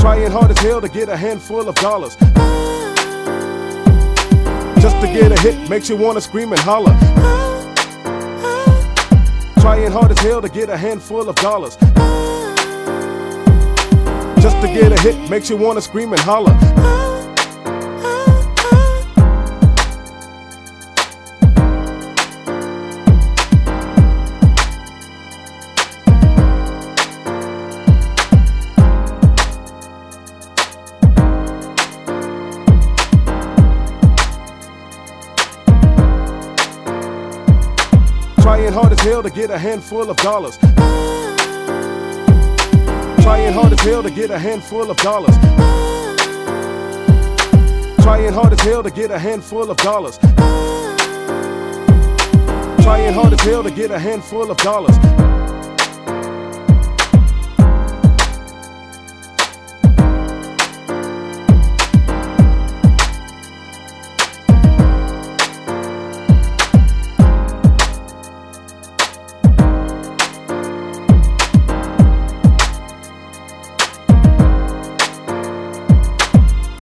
Trying hard as hell to get a handful of dollars. Just to get a hit makes you wanna scream and holler. Trying hard as hell to get a handful of dollars. Just to get a hit makes you wanna scream and holler. Trying hard as hell to get a handful of dollars. Trying hard as hell to get a handful of dollars. Trying hard as hell to get a handful of dollars. Trying hard as hell to get a handful of dollars.